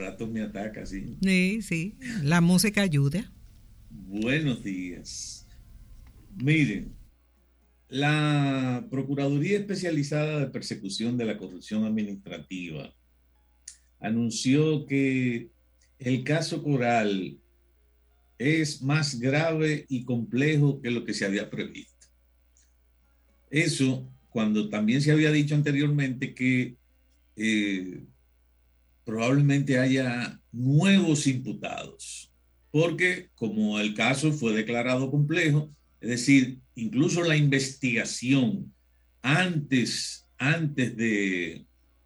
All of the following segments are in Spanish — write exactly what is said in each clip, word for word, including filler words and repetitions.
rato me ataca, sí. Sí, sí, la música ayuda. Buenos días. Miren, la Procuraduría Especializada de Persecución de la Corrupción Administrativa anunció que el caso Coral es más grave y complejo que lo que se había previsto. Eso cuando también se había dicho anteriormente que eh, probablemente haya nuevos imputados, porque como el caso fue declarado complejo, es decir, incluso la investigación antes, antes de,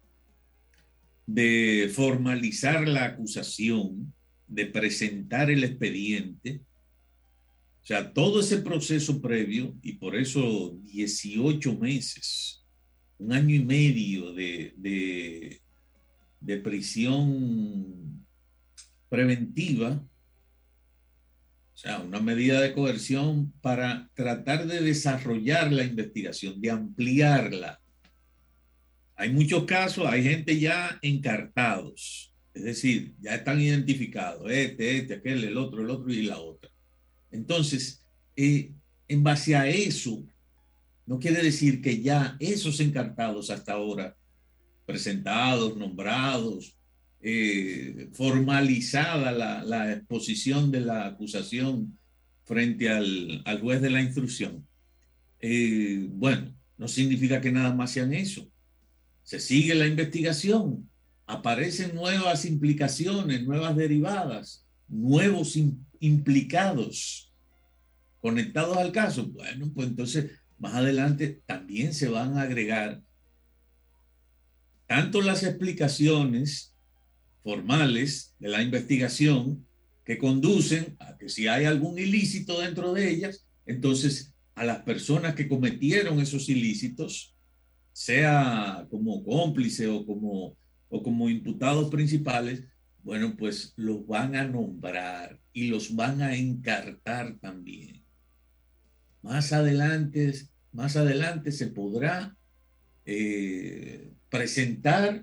de formalizar la acusación, de presentar el expediente, o sea, todo ese proceso previo, y por eso dieciocho meses, un año y medio de, de, de prisión preventiva, o sea, una medida de coerción para tratar de desarrollar la investigación, de ampliarla. Hay muchos casos, hay gente ya encartados, es decir, ya están identificados, este, este, aquel, el otro, el otro y la otra. Entonces, eh, en base a eso, no quiere decir que ya esos encartados hasta ahora, presentados, nombrados, eh, formalizada la, la exposición de la acusación frente al, al juez de la instrucción, eh, bueno, no significa que nada más sean eso. Se sigue la investigación, aparecen nuevas implicaciones, nuevas derivadas, nuevos im implicados conectados al caso. Bueno, pues entonces más adelante también se van a agregar tanto las explicaciones formales de la investigación que conducen a que si hay algún ilícito dentro de ellas, entonces a las personas que cometieron esos ilícitos, sea como cómplice o como, o como imputados principales, bueno, pues los van a nombrar y los van a encartar también. Más adelante, más adelante se podrá eh, presentar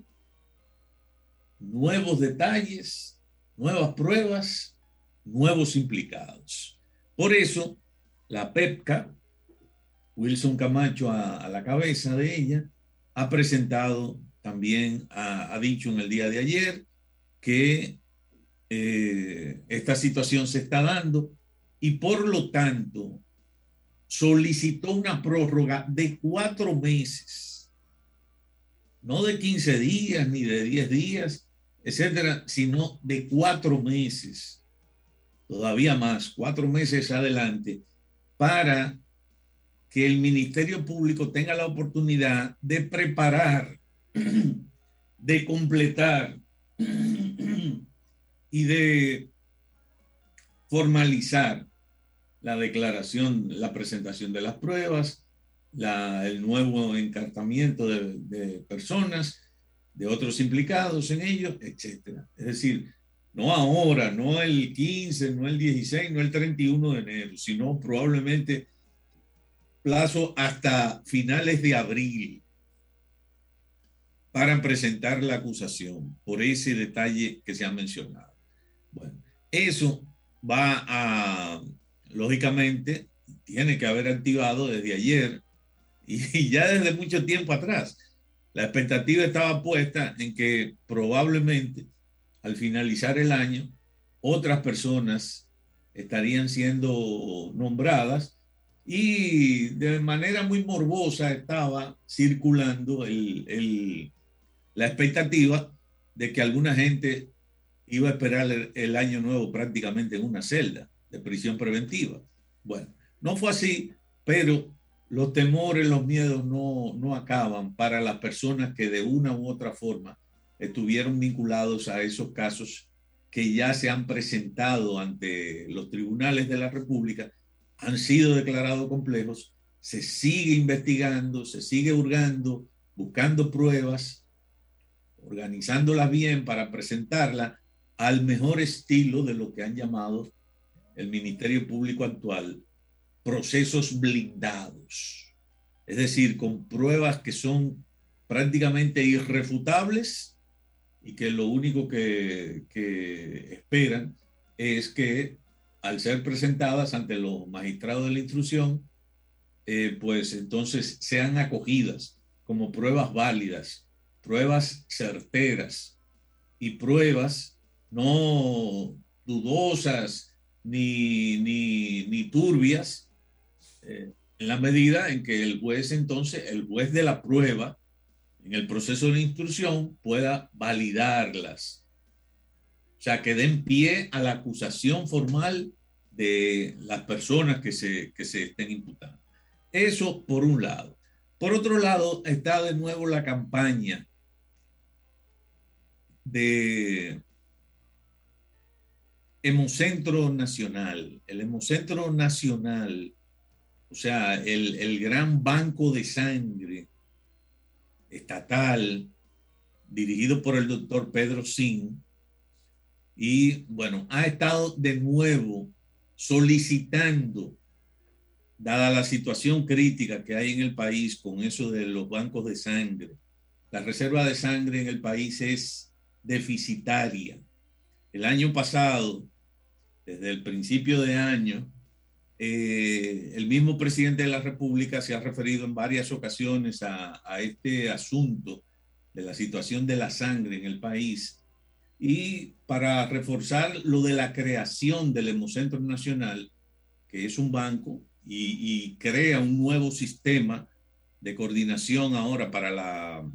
nuevos detalles, nuevas pruebas, nuevos implicados. Por eso, la PEPCA, Wilson Camacho a, a la cabeza de ella, ha presentado también, ha, ha dicho en el día de ayer que eh, esta situación se está dando y por lo tanto solicitó una prórroga de cuatro meses, no de quince días ni de diez días, etcétera, sino de cuatro meses, todavía más, cuatro meses adelante, para que el Ministerio Público tenga la oportunidad de preparar, de completar y de formalizar la declaración, la presentación de las pruebas, la, el nuevo encartamiento de, de personas, de otros implicados en ello, etcétera. Es decir, no ahora, no el quince, no el dieciséis, no el treinta y uno de enero, sino probablemente plazo hasta finales de abril para presentar la acusación por ese detalle que se ha mencionado. Bueno, eso va a, lógicamente, tiene que haber activado desde ayer y ya desde mucho tiempo atrás. La expectativa estaba puesta en que probablemente al finalizar el año otras personas estarían siendo nombradas y de manera muy morbosa estaba circulando el, el, la expectativa de que alguna gente iba a esperar el, el año nuevo prácticamente en una celda de prisión preventiva. Bueno, no fue así, pero los temores, los miedos no, no acaban para las personas que de una u otra forma estuvieron vinculados a esos casos que ya se han presentado ante los tribunales de la República, han sido declarados complejos, se sigue investigando, se sigue hurgando, buscando pruebas, organizándolas bien para presentarlas al mejor estilo de lo que han llamado el Ministerio Público actual, procesos blindados. Es decir, con pruebas que son prácticamente irrefutables y que lo único que, que esperan es que al ser presentadas ante los magistrados de la instrucción, eh, pues entonces sean acogidas como pruebas válidas, pruebas certeras y pruebas no dudosas ni, ni, ni turbias, eh, en la medida en que el juez entonces, el juez de la prueba, en el proceso de instrucción, pueda validarlas. O sea, que den pie a la acusación formal de las personas que se, que se estén imputando. Eso por un lado. Por otro lado, está de nuevo la campaña de Hemocentro Nacional. El Hemocentro Nacional, o sea, el, el gran banco de sangre estatal, dirigido por el doctor Pedro Sin, y bueno, ha estado de nuevo solicitando, dada la situación crítica que hay en el país con eso de los bancos de sangre, la reserva de sangre en el país es deficitaria. El año pasado, desde el principio de año, eh, el mismo presidente de la República se ha referido en varias ocasiones a, a este asunto de la situación de la sangre en el país, y para reforzar lo de la creación del Hemocentro Nacional, que es un banco y, y crea un nuevo sistema de coordinación ahora para la,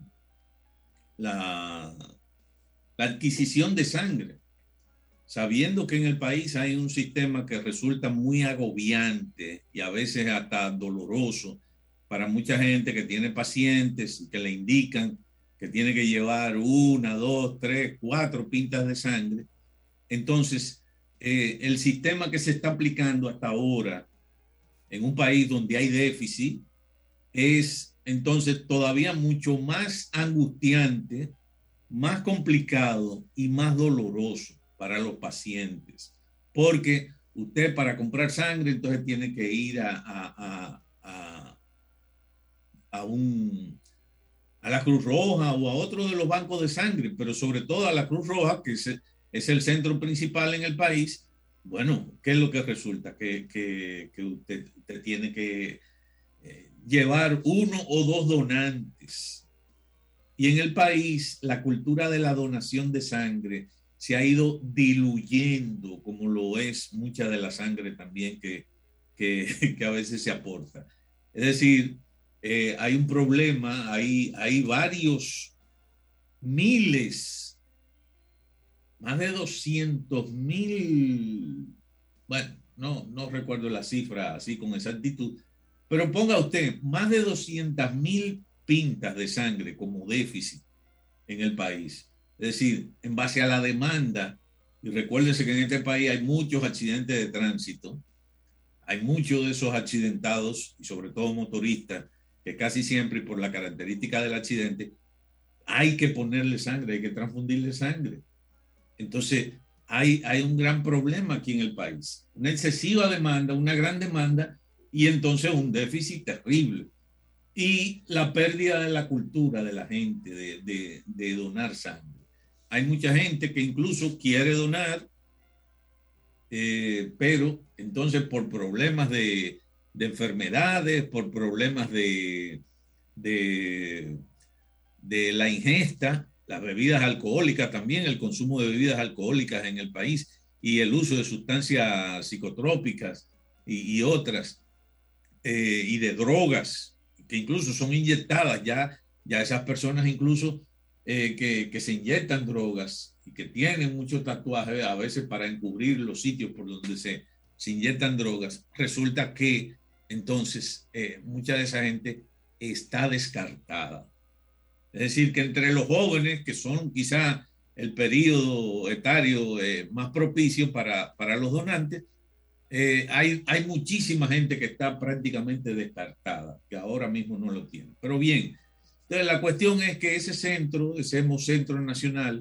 la, la adquisición de sangre, sabiendo que en el país hay un sistema que resulta muy agobiante y a veces hasta doloroso para mucha gente que tiene pacientes y que le indican que tiene que llevar una, dos, tres, cuatro pintas de sangre. Entonces, eh, el sistema que se está aplicando hasta ahora en un país donde hay déficit es entonces todavía mucho más angustiante, más complicado y más doloroso para los pacientes, porque usted para comprar sangre entonces tiene que ir a, a, a, a, a, un, a la Cruz Roja o a otro de los bancos de sangre, pero sobre todo a la Cruz Roja, que es, es el centro principal en el país. Bueno, ¿qué es lo que resulta? Que, que, que usted, usted tiene que eh, llevar uno o dos donantes. Y en el país la cultura de la donación de sangre se ha ido diluyendo, como lo es mucha de la sangre también que, que, que a veces se aporta. Es decir, eh, hay un problema, hay, hay varios miles, más de doscientos mil, bueno, no, no recuerdo la cifra así con exactitud, pero ponga usted más de doscientas mil pintas de sangre como déficit en el país. Es decir, en base a la demanda, y recuérdense que en este país hay muchos accidentes de tránsito, hay muchos de esos accidentados, y sobre todo motoristas, que casi siempre, por la característica del accidente, hay que ponerle sangre, hay que transfundirle sangre. Entonces, hay, hay un gran problema aquí en el país, una excesiva demanda, una gran demanda, y entonces un déficit terrible. Y la pérdida de la cultura de la gente de, de, de donar sangre. Hay mucha gente que incluso quiere donar, eh, pero entonces por problemas de, de enfermedades, por problemas de, de, de la ingesta, las bebidas alcohólicas también, el consumo de bebidas alcohólicas en el país y el uso de sustancias psicotrópicas y, y otras, eh, y de drogas, que incluso son inyectadas, ya, ya esas personas incluso eh, que, que se inyectan drogas y que tienen muchos tatuajes a veces para encubrir los sitios por donde se, se inyectan drogas, resulta que entonces eh, mucha de esa gente está descartada. Es decir, que entre los jóvenes, que son quizá el periodo etario eh, más propicio para, para los donantes, Eh, hay, hay muchísima gente que está prácticamente descartada, que ahora mismo no lo tiene. Pero bien, entonces la cuestión es que ese centro, ese Hemocentro Nacional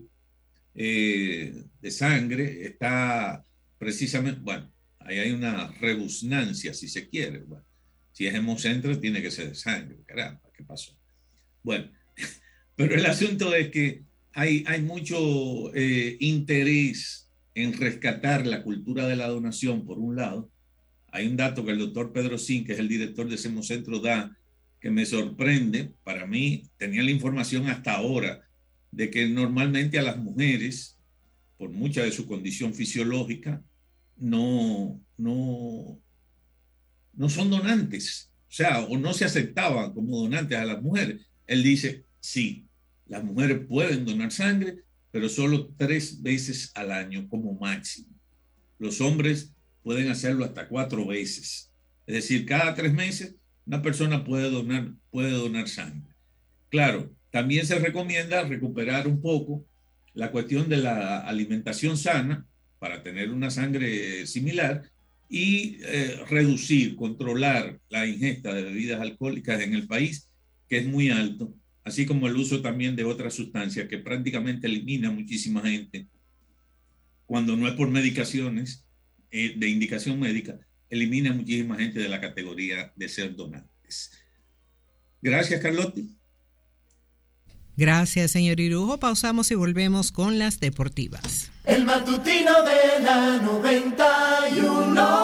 eh, de Sangre, está precisamente, bueno, ahí hay una rebusnancia, si se quiere. Bueno, si es Hemocentro, tiene que ser de sangre, caramba, ¿qué pasó? Bueno, pero el asunto es que hay, hay mucho eh, interés en rescatar la cultura de la donación, por un lado. Hay un dato que el doctor Pedro Sin, que es el director de ese centro, da, que me sorprende. Para mí, tenía la información hasta ahora de que normalmente a las mujeres, por mucha de su condición fisiológica, no, no, no son donantes, o sea, o no se aceptaban como donantes a las mujeres. Él dice, sí, las mujeres pueden donar sangre, pero solo tres veces al año como máximo. Los hombres pueden hacerlo hasta cuatro veces. Es decir, cada tres meses una persona puede donar, puede donar sangre. Claro, también se recomienda recuperar un poco la cuestión de la alimentación sana para tener una sangre similar y eh, reducir, controlar la ingesta de bebidas alcohólicas en el país, que es muy alto, así como el uso también de otras sustancias que prácticamente elimina a muchísima gente, cuando no es por medicaciones eh, de indicación médica, elimina a muchísima gente de la categoría de ser donantes. Gracias, Carlotti. Gracias, señor Irujo. Pausamos y volvemos con las deportivas. El matutino de la noventa y uno.